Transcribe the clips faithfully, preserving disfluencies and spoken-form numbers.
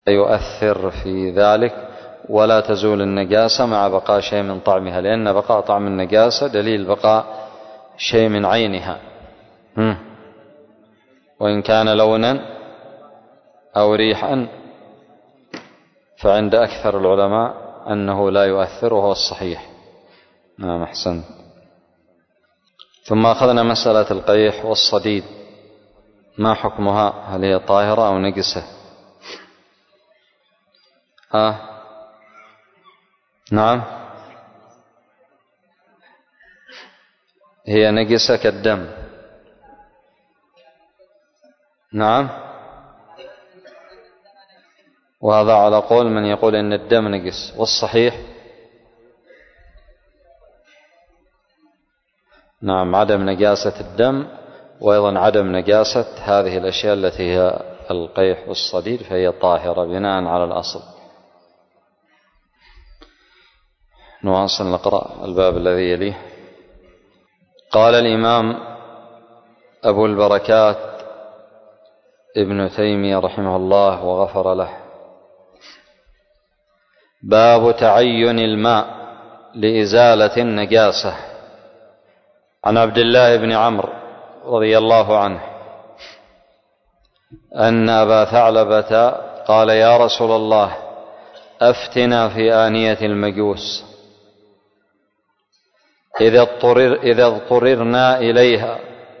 يؤثر في ذلك، ولا تزول النجاسة مع بقاء شيء من طعمها، لأن بقاء طعم النجاسة دليل بقاء شيء من عينها، وإن كان لونا أو ريحا فعند أكثر العلماء أنه لا يؤثر، وهو الصحيح. نعم أحسنت. ثم أخذنا مسألة القيح والصديد، ما حكمها؟ هل هي طاهرة أو نجسة؟ ها؟ نعم، هي نجسة كالدم. نعم، وهذا على قول من يقول إن الدم نجس، والصحيح نعم عدم نجاسة الدم، وأيضا عدم نجاسة هذه الأشياء التي هي القيح والصديد، فهي طاهرة بناء على الأصل. نواصل نقرأ الباب الذي يليه. قال الإمام أبو البركات ابن تيمية رحمه الله وغفر له: باب تعين الماء لإزالة النجاسة. عن عبد الله بن عمرو رضي الله عنه أن أبا ثعلبة قال: يا رسول الله، أفتنا في آنية المجوس إذا اضطرر إذا اضطررنا إليها.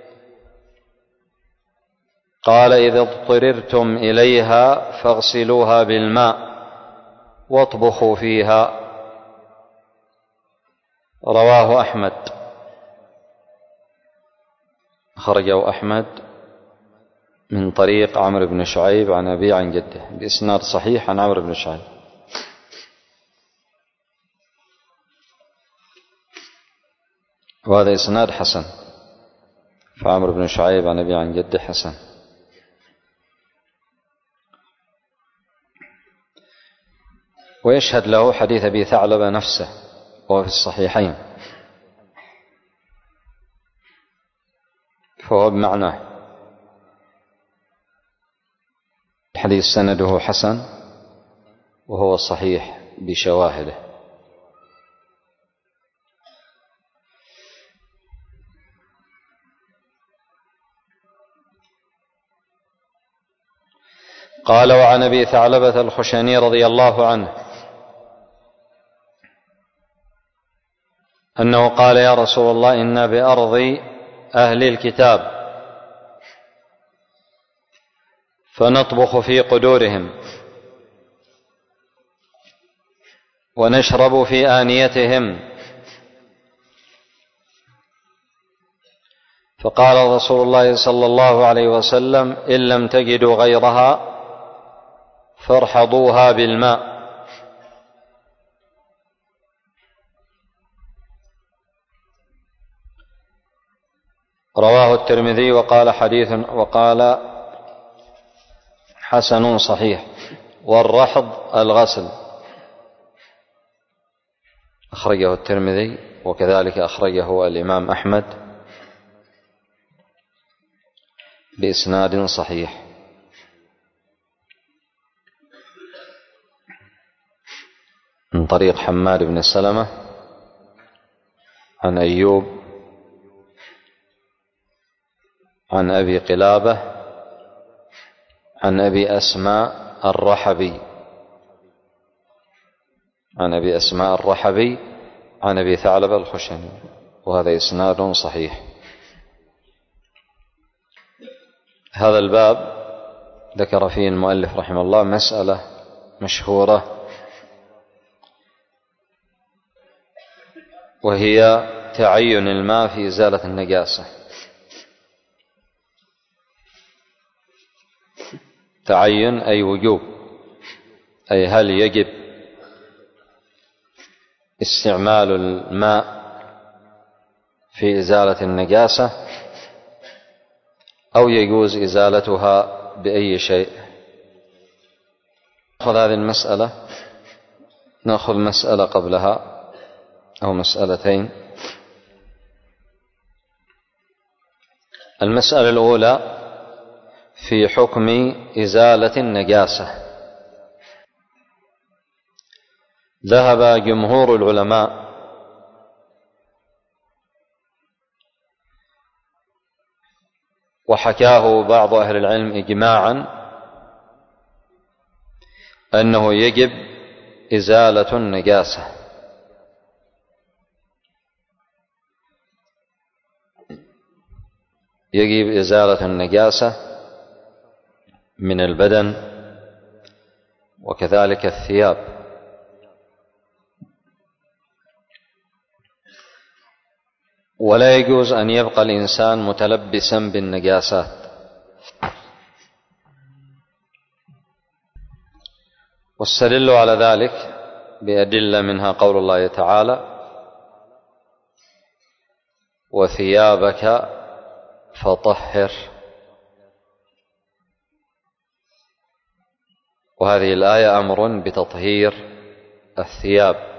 قال: إذا اضطررتم إليها فاغسلوها بالماء واطبخوا فيها. رواه أحمد، أخرجه أحمد من طريق عمرو بن شعيب عن أبي عن جده بإسناد صحيح عن عمرو بن شعيب. وهذا إسناد حسن، فعمرو بن شعيب عن أبي عن جده حسن. ويشهد له حديث أبي ثعلبة نفسه وهو في الصحيحين، فهو بمعناه. الحديث سنده حسن وهو صحيح بشواهده. قال: وعن أبي ثعلبة الخشني رضي الله عنه أنه قال: يا رسول الله، إنا بأرض أهل الكتاب فنطبخ في قدورهم ونشرب في آنيتهم. فقال رسول الله صلى الله عليه وسلم: إن لم تجدوا غيرها فارحضوها بالماء. رواه الترمذي وقال حديث وقال حسن صحيح. والرحض الغسل، أخرجه الترمذي وكذلك أخرجه الإمام أحمد بإسناد صحيح. من طريق حماد بن سلمة عن أيوب عن أبي قلابة عن أبي أسماء الرحبي عن أبي أسماء الرحبي عن أبي ثعلبة الخشني، وهذا إسناد صحيح. هذا الباب ذكر فيه المؤلف رحمه الله مسألة مشهورة، وهي تعين الماء في إزالة النجاسة. تعين أي وجوب، أي هل يجب استعمال الماء في إزالة النجاسة أو يجوز إزالتها بأي شيء. نأخذ هذه المسألة، نأخذ مسألة قبلها أو مسألتين. المسألة الأولى في حكم إزالة النجاسة. ذهب جمهور العلماء وحكاه بعض أهل العلم إجماعا أنه يجب إزالة النجاسة، يجب إزالة النجاسة من البدن وكذلك الثياب، ولا يجوز أن يبقى الإنسان متلبسا بالنجاسات. واستدل على ذلك بأدلة منها قول الله تعالى: وثيابك فطهر، وهذه الآية أمر بتطهير الثياب.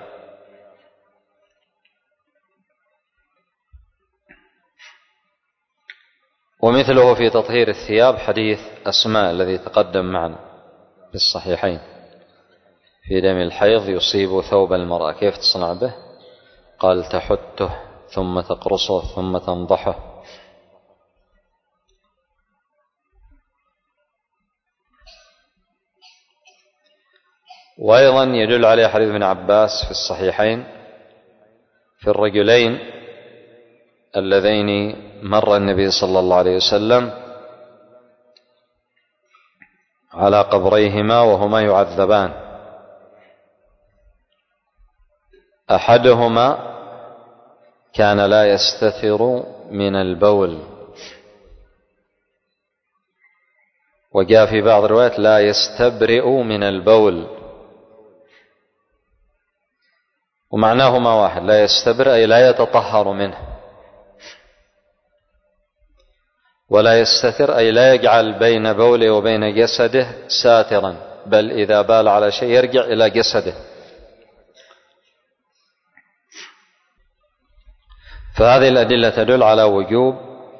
ومثله في تطهير الثياب حديث أسماء الذي تقدم معنا في الصحيحين في دم الحيض يصيب ثوب المرأة، كيف تصنع به؟ قال: تحته ثم تقرصه ثم تنضحه. وأيضا يدل عليه حديث ابن عباس في الصحيحين في الرجلين اللذين مر النبي صلى الله عليه وسلم على قبريهما وهما يعذبان، أحدهما كان لا يستتر من البول، وجاء في بعض الروايات لا يستبرئ من البول، ومعناهما واحد، لا يستبرئ أي لا يتطهر منه، ولا يستتر أي لا يجعل بين بوله وبين جسده ساترا، بل إذا بال على شيء يرجع إلى جسده. فهذه الأدلة تدل على وجوب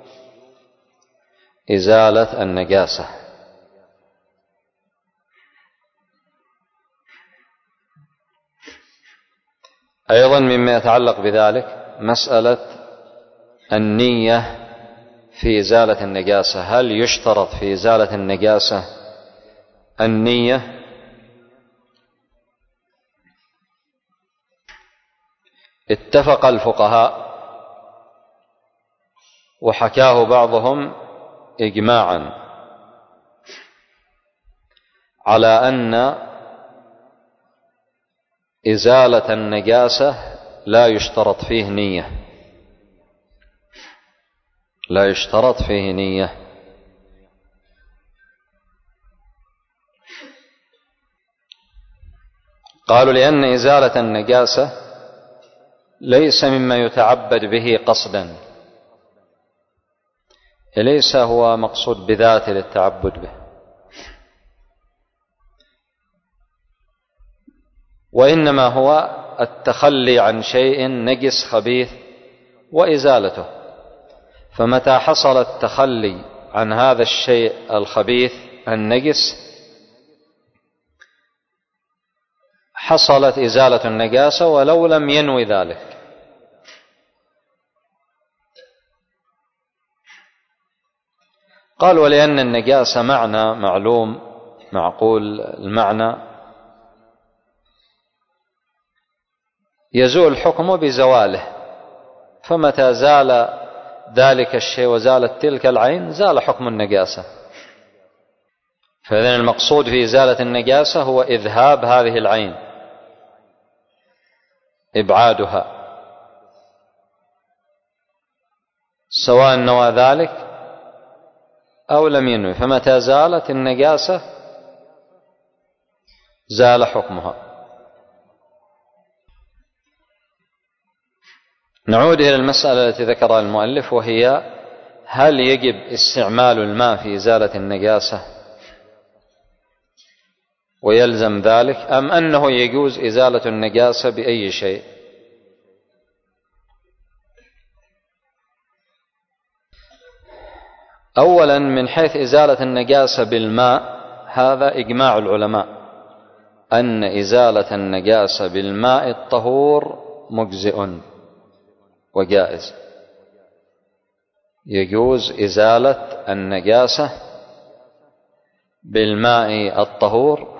إزالة النجاسة. أيضا مما يتعلق بذلك مسألة النية في إزالة النجاسة، هل يشترط في إزالة النجاسة النية؟ اتفق الفقهاء وحكاه بعضهم إجماعا على أن إزالة النجاسة لا يشترط فيه نية، لا يشترط فيه نية. قالوا لأن إزالة النجاسة ليس مما يتعبد به قصدا، ليس هو مقصود بذاته للتعبد به، وإنما هو التخلي عن شيء نجس خبيث وإزالته. فمتى حصل التخلي عن هذا الشيء الخبيث النجس حصلت إزالة النجاسة ولو لم ينوي ذلك. قال: ولأن النجاسة معنى معلوم معقول المعنى، يزول الحكم بزواله، فمتى زال ذلك الشيء وزالت تلك العين زال حكم النجاسة. فإذن المقصود في إزالة النجاسة هو إذهاب هذه العين، إبعادها، سواء نوى ذلك أو لم ينوي، فمتى زالت النجاسة زال حكمها. نعود إلى المسألة التي ذكرها المؤلف، وهي: هل يجب استعمال الماء في إزالة النجاسة ويلزم ذلك، أم أنه يجوز إزالة النجاسة بأي شيء؟ أولا من حيث إزالة النجاسة بالماء هذا إجماع العلماء أن إزالة النجاسة بالماء الطهور مجزئ وجائز، يجوز إزالة النجاسة بالماء الطهور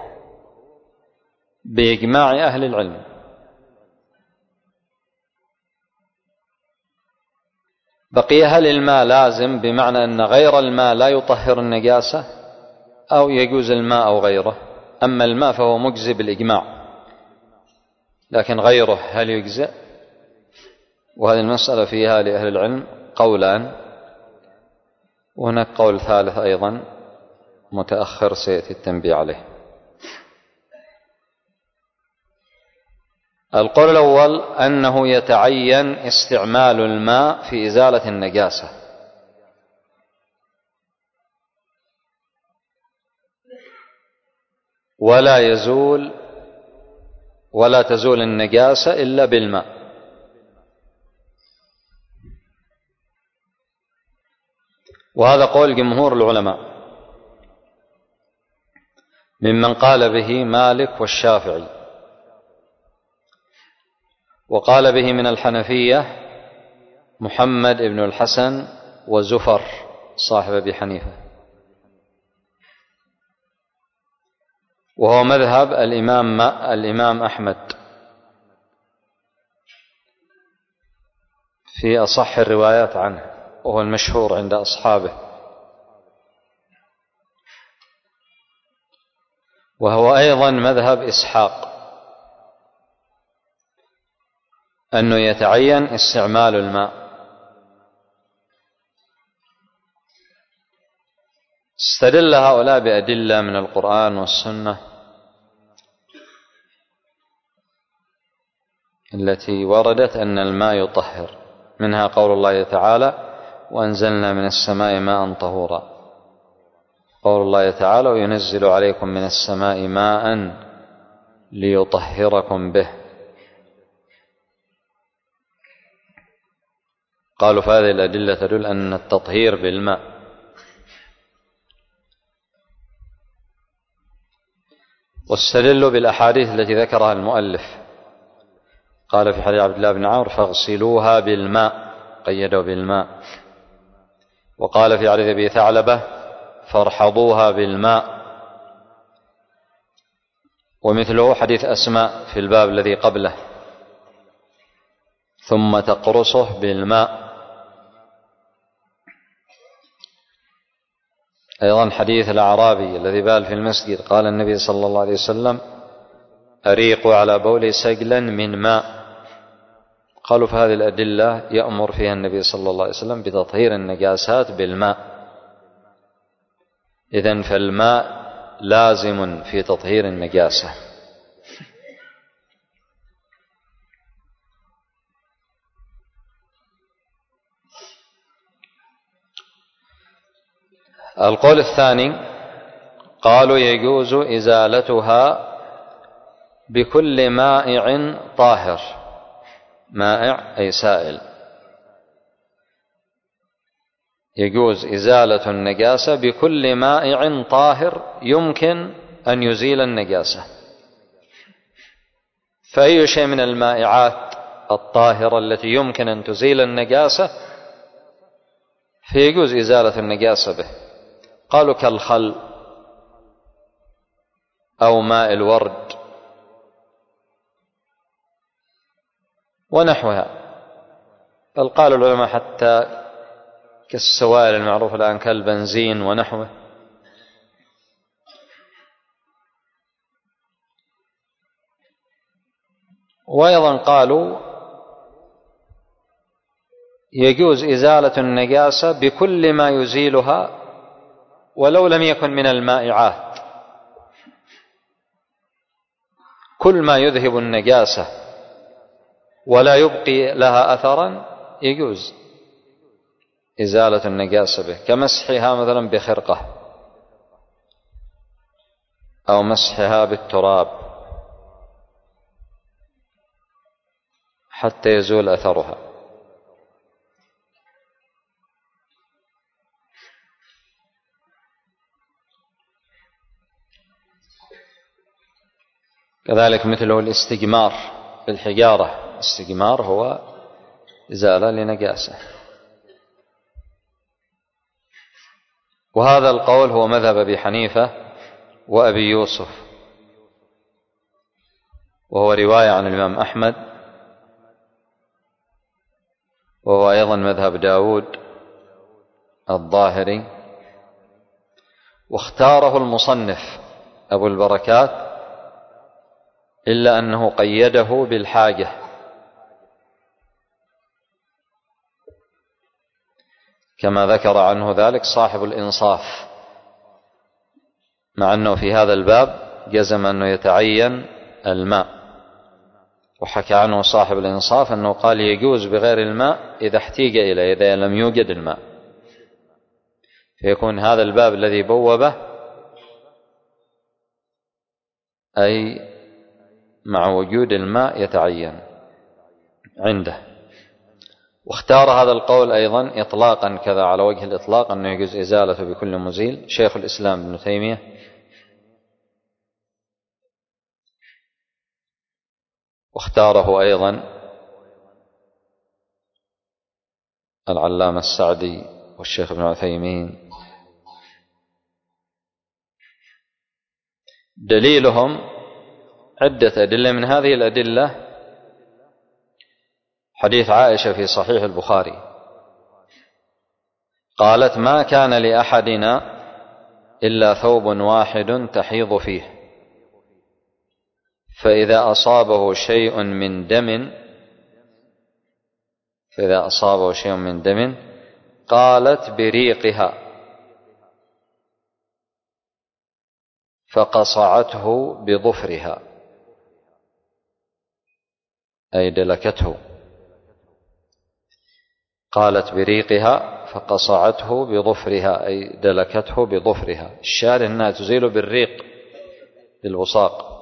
بإجماع أهل العلم. بقي هل الماء لازم بمعنى أن غير الماء لا يطهر النجاسة، أو يجوز الماء أو غيره؟ أما الماء فهو مجزئ بالإجماع، لكن غيره هل يجزئ؟ وهذه المسألة فيها لأهل العلم قولان، وهناك قول ثالث أيضا متأخر سيأتي التنبيه عليه. القول الأول أنه يتعين استعمال الماء في إزالة النجاسة، ولا يزول ولا تزول النجاسة إلا بالماء. وهذا قول جمهور العلماء، ممن قال به مالك والشافعي، وقال به من الحنفية محمد بن الحسن وزفر صاحب أبي حنيفة، وهو مذهب الإمام الإمام أحمد في أصح الروايات عنه، وهو المشهور عند أصحابه. وهو أيضا مذهب إسحاق أنه يتعين استعمال الماء. استدل هؤلاء بأدلة من القرآن والسنة التي وردت أن الماء يطهر، منها قول الله تعالى وأنزلنا من السماء ماء طهورا، قول الله تعالى وينزل عليكم من السماء ماء ليطهركم به. قالوا فهذه الأدلة تدل أن التطهير بالماء. واستدلوا بالأحاديث التي ذكرها المؤلف، قال في حديث عبد الله بن عمرو فاغسلوها بالماء، قيدوا بالماء. وقال في حديث أبي ثعلبة فارحضوها بالماء. ومثله حديث أسماء في الباب الذي قبله ثم تقرصه بالماء. أيضا حديث الأعرابي الذي بال في المسجد، قال النبي صلى الله عليه وسلم أريقوا على بولي سجلا من ماء. قالوا فهذه الأدلة يأمر فيها النبي صلى الله عليه وسلم بتطهير النجاسات بالماء، إذن فالماء لازم في تطهير النجاسة. القول الثاني قالوا يجوز إزالتها بكل مائع طاهر، مائع أي سائل، يجوز إزالة النجاسة بكل مائع طاهر يمكن أن يزيل النجاسة. فأي شيء من المائعات الطاهرة التي يمكن أن تزيل النجاسة فيجوز إزالة النجاسة به. قالوا كالخل أو ماء الورد ونحوها. بل قال العلماء حتى كالسوائل المعروفة الآن كالبنزين ونحوه. وأيضا قالوا يجوز إزالة النجاسة بكل ما يزيلها ولو لم يكن من المائعات، كل ما يذهب النجاسة ولا يبقي لها أثرا يجوز إزالة النجاسة به، كمسحها مثلا بخرقة أو مسحها بالتراب حتى يزول أثرها. كذلك مثله الاستجمار بالحجارة، الاستجمار هو إزالة لنجاسة. وهذا القول هو مذهب أبي حنيفة وأبي يوسف، وهو رواية عن الإمام أحمد، وهو أيضا مذهب داود الظاهري. واختاره المصنف أبو البركات إلا أنه قيده بالحاجة، كما ذكر عنه ذلك صاحب الإنصاف، مع أنه في هذا الباب جزم أنه يتعين الماء. وحكى عنه صاحب الإنصاف أنه قال يجوز بغير الماء إذا احتيج إليه، إذا لم يوجد الماء، فيكون هذا الباب الذي بوبه أي مع وجود الماء يتعين عنده. واختار هذا القول أيضا إطلاقا كذا على وجه الإطلاق أنه يجوز إزالته بكل مزيل شيخ الإسلام ابن تيمية، واختاره أيضا العلامة السعدي والشيخ ابن عثيمين. دليلهم عدة أدلة، من هذه الأدلة حديث عائشة في صحيح البخاري قالت: ما كان لأحدنا إلا ثوب واحد تحيض فيه، فإذا أصابه شيء من دم فإذا أصابه شيء من دم قالت بريقها فقصعته بظفرها، أي دلكته، قالت بريقها فقصعته بظفرها أي دلكته بظفرها. الشاهد أنها تزيل بالريق بالوساق.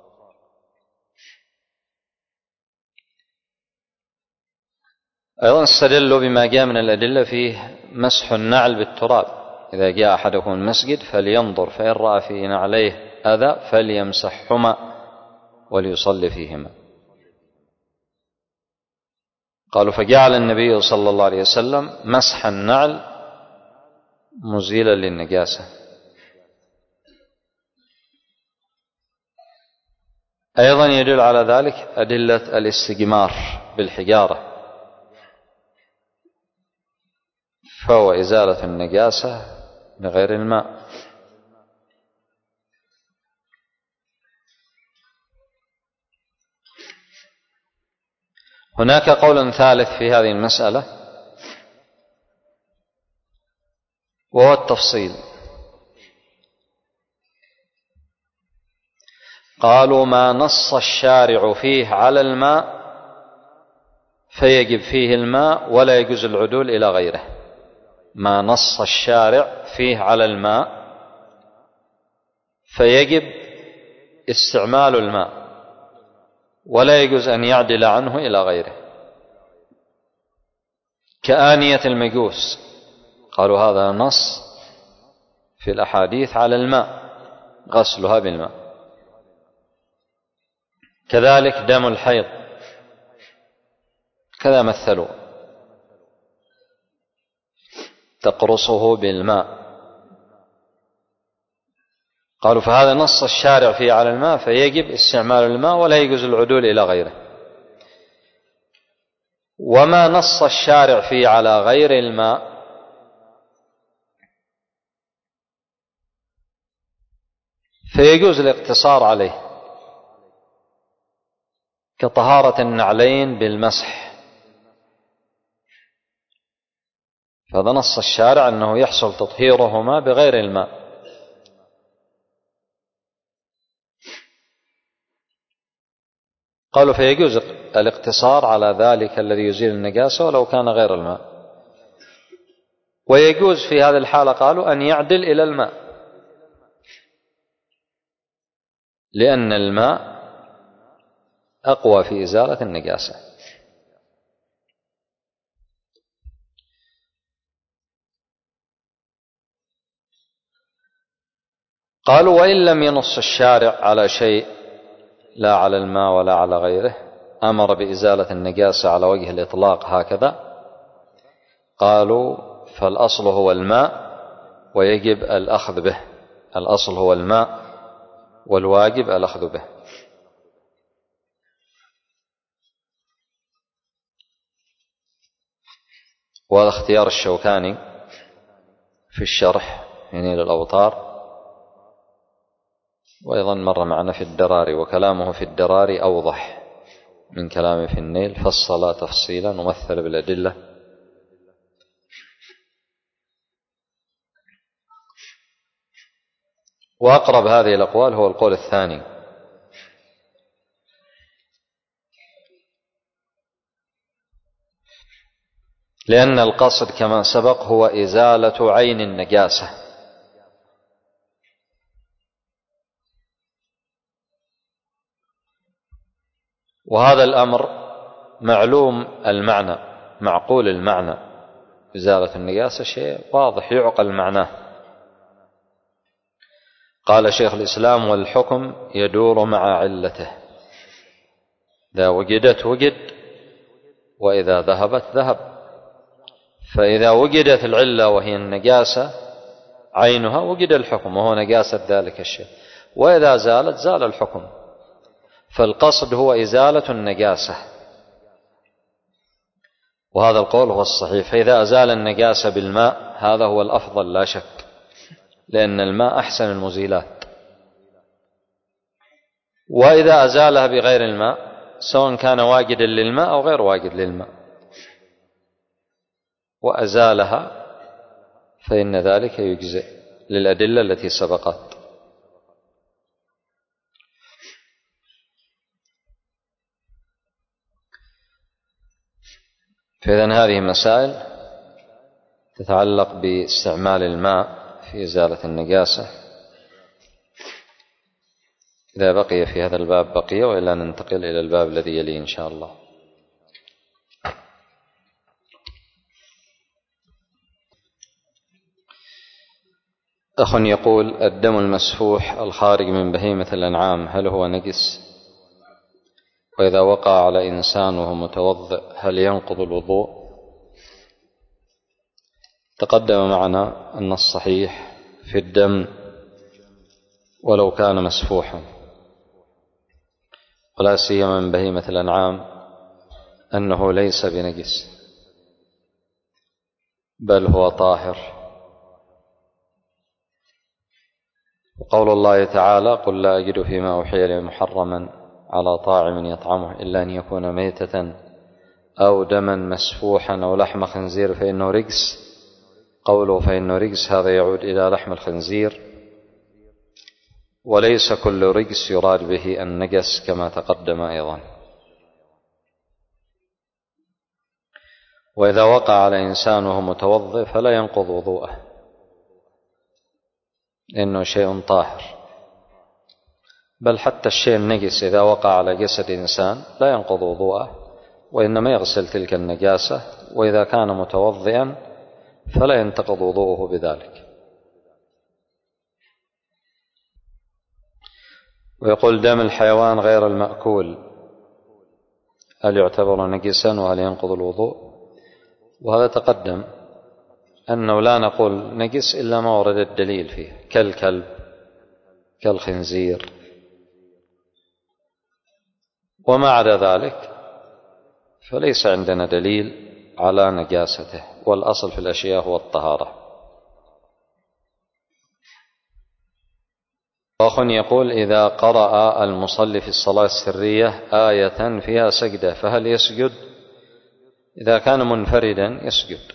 أيضا استدلوا بما جاء من الأدلة فيه مسح النعل بالتراب، إذا جاء أحدكم المسجد فلينظر فإن رأى في نعليه أذى فليمسحهما وليصلي فيهما. قالوا: فجعل النبي صلى الله عليه وسلم مسح النعل مزيلا للنجاسة. أيضا يدل على ذلك أدلة الاستجمار بالحجارة، فهو إزالة النجاسة بغير الماء. هناك قول ثالث في هذه المسألة وهو التفصيل. قالوا: ما نص الشارع فيه على الماء فيجب فيه الماء ولا يجوز العدول إلى غيره. ما نص الشارع فيه على الماء فيجب استعمال الماء ولا يجوز أن يعدل عنه إلى غيره، كآنية المجوس، قالوا هذا نص في الأحاديث على الماء غسلها بالماء. كذلك دم الحيض كذا مثلوا، تقرصه بالماء، قالوا فهذا نص الشارع فيه على الماء فيجب استعمال الماء ولا يجوز العدول إلى غيره. وما نص الشارع فيه على غير الماء فيجوز الاقتصار عليه، كطهارة النعلين بالمسح، فهذا نص الشارع أنه يحصل تطهيرهما بغير الماء. قالوا فيجوز الاقتصار على ذلك الذي يزيل النجاسة ولو كان غير الماء، ويجوز في هذه الحالة قالوا أن يعدل إلى الماء، لأن الماء أقوى في إزالة النجاسة. قالوا: وإن لم ينص الشارع على شيء لا على الماء ولا على غيره، أمر بإزالة النجاسة على وجه الإطلاق هكذا، قالوا فالأصل هو الماء ويجب الأخذ به، الأصل هو الماء والواجب الأخذ به. وهذا اختيار الشوكاني في الشرح يعني للأوطار، وأيضا مر معنا في الدراري، وكلامه في الدراري أوضح من كلامه في النيل، فصل تفصيلا ومثل بالأدلة. وأقرب هذه الأقوال هو القول الثاني، لأن القصد كما سبق هو إزالة عين النجاسة، وهذا الأمر معلوم المعنى، معقول المعنى، إزالة النجاسة شيء واضح يعقل معناه. قال شيخ الإسلام والحكم يدور مع علته، إذا وجدت وجد، وإذا ذهبت ذهب. فإذا وجدت العلة وهي النجاسة عينها وجد الحكم وهو نجاسة ذلك الشيء، وإذا زالت زال الحكم. فالقصد هو إزالة النجاسة، وهذا القول هو الصحيح. فإذا أزال النجاسة بالماء هذا هو الأفضل لا شك، لأن الماء أحسن المزيلات. وإذا أزالها بغير الماء سواء كان واجدا للماء أو غير واجد للماء وأزالها فإن ذلك يجزئ للأدلة التي سبقت. فإذن هذه مسائل تتعلق باستعمال الماء في إزالة النجاسة. إذا بقي في هذا الباب بقي، وإلا ننتقل إلى الباب الذي يليه إن شاء الله. أخ يقول: الدم المسفوح الخارج من بهيمة الأنعام هل هو نجس؟ وإذا وقع على إنسان وهو متوضئ هل ينقض الوضوء؟ تقدم معنا أن الصحيح في الدم ولو كان مسفوحا ولا سيما من بهيمة الأنعام أنه ليس بنجس بل هو طاهر. وقول الله تعالى: قل لا أجد فيما أوحي لي محرما على طاعم يطعمه إلا أن يكون ميتة أو دما مسفوحا أو لحم خنزير فإنه رجس. قوله فإنه رجس هذا يعود إلى لحم الخنزير، وليس كل رجس يراد به النجس كما تقدم أيضا. وإذا وقع على إنسان وهو متوضئ فلا ينقض وضوءه إنه شيء طاهر، بل حتى الشيء النجس إذا وقع على جسد إنسان لا ينقض وضوءه، وإنما يغسل تلك النجاسة، وإذا كان متوضئا فلا ينتقض وضوءه بذلك. ويقول: دم الحيوان غير المأكول هل يعتبر نجسا وهل ينقض الوضوء؟ وهذا تقدم أنه لا نقول نجس إلا ما ورد الدليل فيه، كالكلب كالخنزير، وما عدا ذلك فليس عندنا دليل على نجاسته، والأصل في الأشياء هو الطهارة. أخ يقول: إذا قرأ المصلي في الصلاة السرية آية فيها سجدة فهل يسجد؟ إذا كان منفردا يسجد،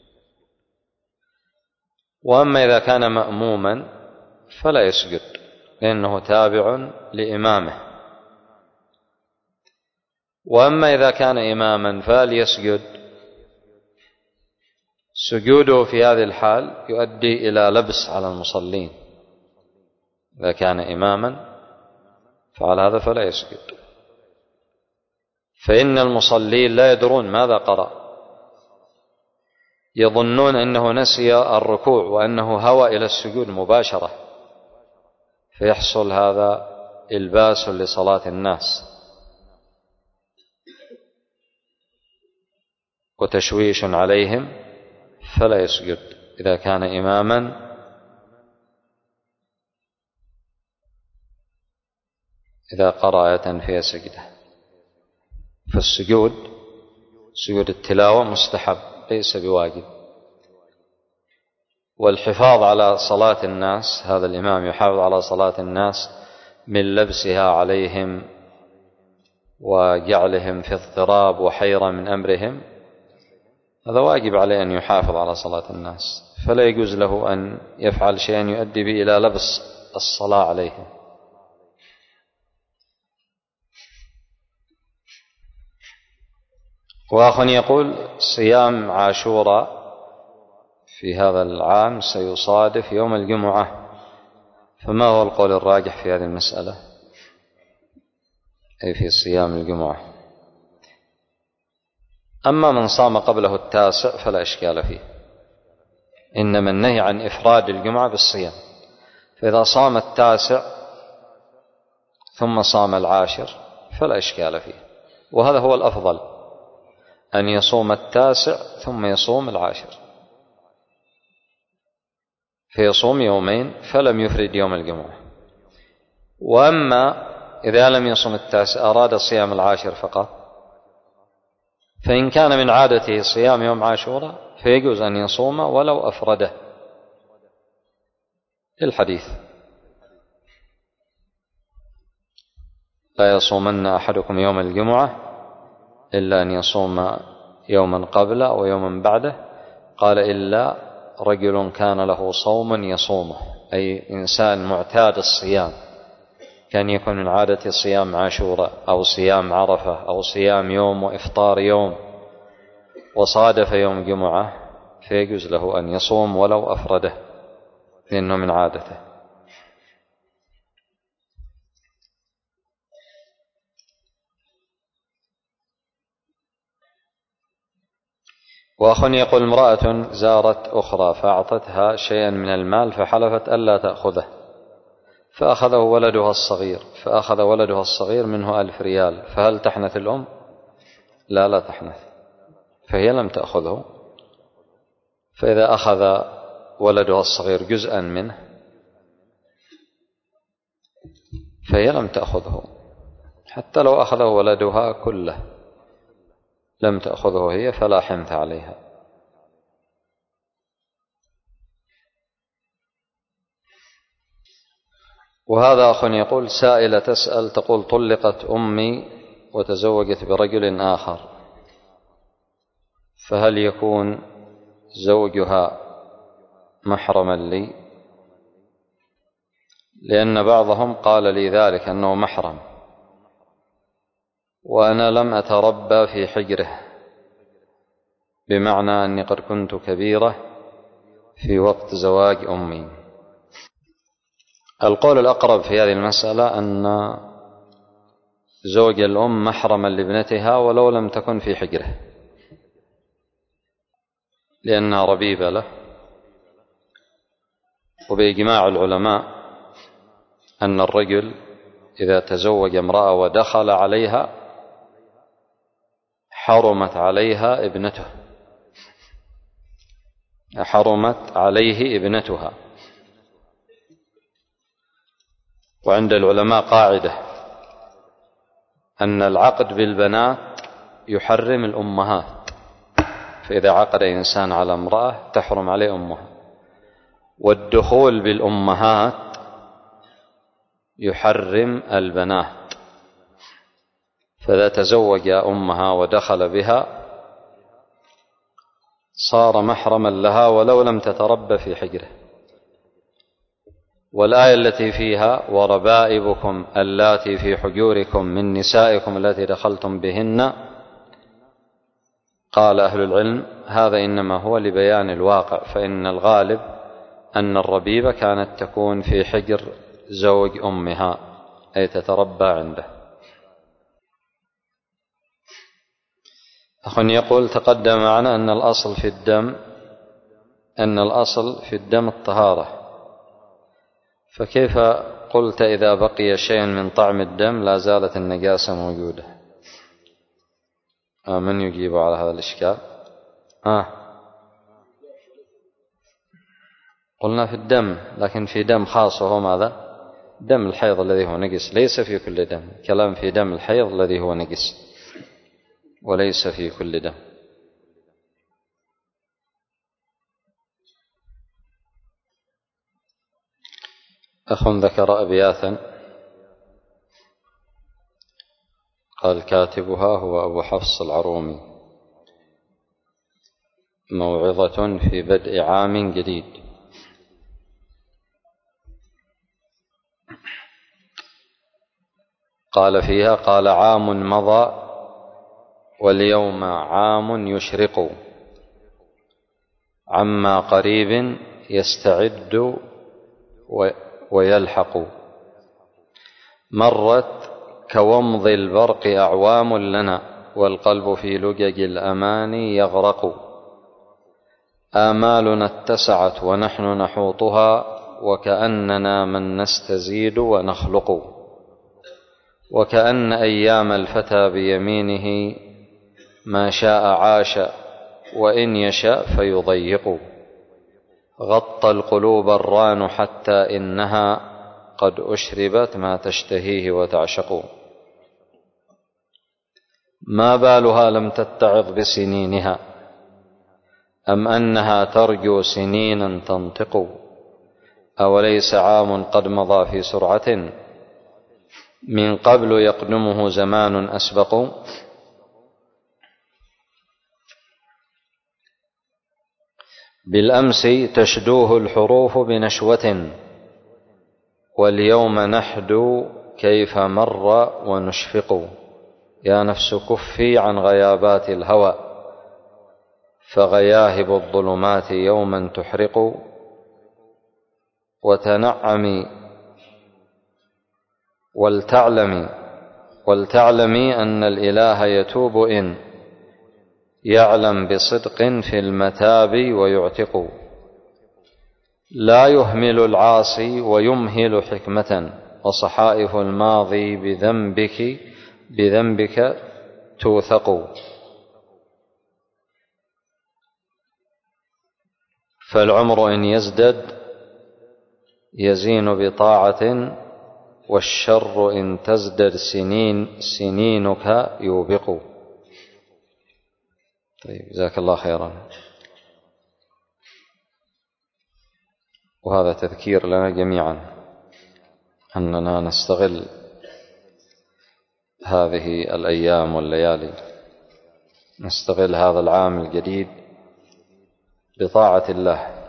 وأما إذا كان مأموما فلا يسجد لأنه تابع لإمامه. وأما إذا كان إماما فهل يسجد؟ سجوده في هذه الحال يؤدي إلى لبس على المصلين. إذا كان إماما فعلى هذا فلا يسجد، فإن المصلين لا يدرون ماذا قرأ، يظنون أنه نسي الركوع وأنه هوى إلى السجود مباشرة، فيحصل هذا إلباس لصلاة الناس وتشويش عليهم فلا يسجد إذا كان إماما إذا قرأ في سجده. فالسجود سجود التلاوة مستحب ليس بواجب. والحفاظ على صلاة الناس، هذا الإمام يحافظ على صلاة الناس من لبسها عليهم وجعلهم في اضطراب وحيرة من أمرهم، هذا واجب عليه أن يحافظ على صلاة الناس، فلا يجوز له أن يفعل شيئا يؤدي به إلى لبس الصلاة عليهم. وأخ يقول صيام عاشوراء في هذا العام سيصادف يوم الجمعة، فما هو القول الراجح في هذه المسألة، أي في صيام الجمعة؟ أما من صام قبله التاسع فلا إشكال فيه، إنما النهي عن إفراد الجمعة بالصيام. فإذا صام التاسع ثم صام العاشر فلا إشكال فيه، وهذا هو الأفضل، أن يصوم التاسع ثم يصوم العاشر، فيصوم يومين فلم يفرد يوم الجمعة. وأما إذا لم يصم التاسع أراد صيام العاشر فقط، فإن كان من عادته صيام يوم عاشوراء فيجوز أن يصوم ولو أفرده الحديث: لا يصومن أحدكم يوم الجمعة إلا أن يصوم يوما قبله أو يوما بعده. قال: إلا رجل كان له صوم يصومه، أي إنسان معتاد الصيام، كان يكون من عادة صيام عاشوراء أو صيام عرفة أو صيام يوم وإفطار يوم، وصادف يوم جمعة، فيجوز له أن يصوم ولو أفرده لأنه من عادته. وأخ يقول امرأة زارت أخرى فأعطتها شيئا من المال فحلفت ألا تأخذه، فأخذه ولدها الصغير فأخذ ولدها الصغير منه ألف ريال، فهل تحنث الأم؟ لا لا تحنث، فهي لم تأخذه. فإذا أخذ ولدها الصغير جزءا منه فهي لم تأخذه، حتى لو أخذه ولدها كله لم تأخذه هي، فلا حنث عليها. وهذا أخ يقول سائلة تسأل تقول: طلقت أمي وتزوجت برجل آخر، فهل يكون زوجها محرما لي؟ لأن بعضهم قال لي ذلك أنه محرم، وأنا لم أتربى في حجره، بمعنى أني قد كنت كبيرة في وقت زواج أمي. القول الأقرب في هذه المسألة أن زوج الأم محرما لابنتها ولو لم تكن في حجره، لأنها ربيبة له. وبإجماع العلماء أن الرجل إذا تزوج امرأة ودخل عليها حرمت عليها ابنته، حرمت عليه ابنتها. وعند العلماء قاعدة أن العقد بالبنات يحرم الأمهات، فإذا عقد إنسان على امرأة تحرم عليه أمها، والدخول بالأمهات يحرم البنات، فإذا تزوج أمها ودخل بها صار محرما لها ولو لم تتربى في حجره. والآية التي فيها: وربائبكم اللاتي في حجوركم من نسائكم التي دخلتم بهن، قال أهل العلم هذا إنما هو لبيان الواقع، فإن الغالب أن الربيبة كانت تكون في حجر زوج أمها، أي تتربى عنده. أخ يقول تقدم معنا أن الأصل في الدم أن الأصل في الدم الطهارة، فكيف قلت إذا بقي شيء من طعم الدم لا زالت النجاسة موجودة. آه من يجيب على هذا الإشكال؟ آه قلنا في الدم، لكن في دم خاص وهو ماذا؟ دم الحيض الذي هو نجس، ليس في كل دم. كلام في دم الحيض الذي هو نجس وليس في كل دم. أخ ذكر أبياتا قال كاتبها هو أبو حفص العرومي: موعظة في بدء عام جديد. قال فيها: قال عام مضى واليوم عام يشرق، عما قريب يستعد ويلحق، مرت كومض البرق أعوام لنا، والقلب في لجج الأماني يغرق، آمالنا اتسعت ونحن نحوطها، وكأننا من نستزيد ونخلق، وكأن أيام الفتى بيمينه ما شاء عاش وإن يشاء فيضيق، غطى القلوب الران حتى إنها قد أشربت ما تشتهيه وتعشق، ما بالها لم تتعظ بسنينها أم أنها ترجو سنينا تنطق، أوليس عام قد مضى في سرعة من قبل يقدمه زمان أسبق، بالأمس تشدوه الحروف بنشوة واليوم نحدو كيف مر ونشفق، يا نفس كفي عن غيابات الهوى فغياهب الظلمات يوما تحرق، وتنعمي ولتعلمي ولتعلمي أن الإله يتوب إن يعلم بصدق في المتاب ويعتق، لا يهمل العاصي ويمهل حكمة، وصحائف الماضي بذنبك بذنبك توثق، فالعمر إن يزدد يزين بطاعة، والشر إن تزدد سنين سنينك يوبق. طيب جزاك الله خيرا. وهذا تذكير لنا جميعا أننا نستغل هذه الأيام والليالي، نستغل هذا العام الجديد بطاعة الله،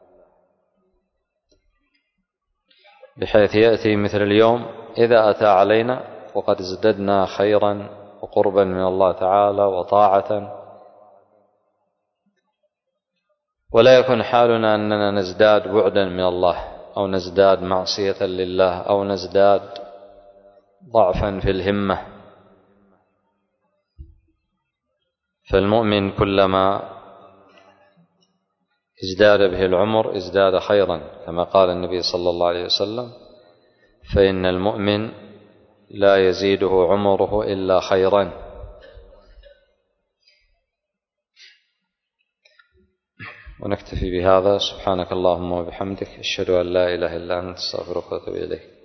بحيث يأتي مثل اليوم إذا أتى علينا وقد ازددنا خيرا وقربا من الله تعالى وطاعة، ولا يكون حالنا أننا نزداد بعدا من الله أو نزداد معصية لله أو نزداد ضعفا في الهمة. فالمؤمن كلما ازداد به العمر ازداد خيرا، كما قال النبي صلى الله عليه وسلم: فإن المؤمن لا يزيده عمره إلا خيرا. ونكتفي بهذا. سبحانك اللهم وبحمدك، أشهد أن لا إله إلا أنت، أستغفرك وأتوب إليك.